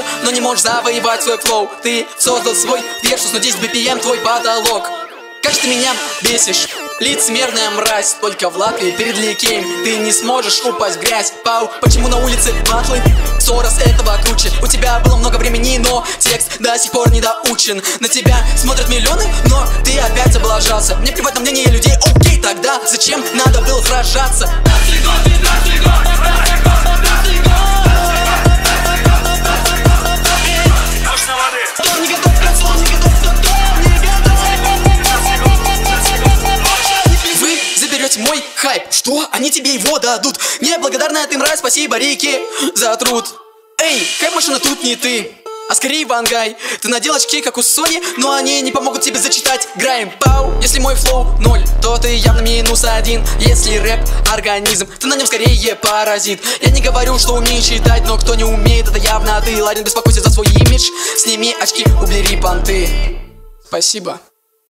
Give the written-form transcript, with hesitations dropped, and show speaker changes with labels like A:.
A: но не можешь завоевать свой флоу. Ты создал свой версус, но 10 BPM твой потолок. Как же ты меня бесишь, лицемерная мразь. Только в Латвии перед Ликеем ты не сможешь упасть в грязь. Пау, почему на улице батлы 100 раз этого круче? У тебя было много времени, но текст до сих пор не доучен. На тебя смотрят миллионы, но ты опять облажался. Мне плевать на мнение людей, окей, тогда зачем надо было сражаться? Мой хайп, что? Они тебе его дадут. Неблагодарная ты мразь, спасибо Рики за труд. Эй, хайп-машина тут не ты, а скорее Вангай. Ты надел очки, как у Сони, но они не помогут тебе зачитать грайм. Пау, если мой флоу 0, то ты явно -1. Если рэп организм, ты на нем скорее паразит. Я не говорю, что умею читать, но кто не умеет, это явно ты. Ладно, беспокойся за свой имидж, сними очки, убери понты. Спасибо.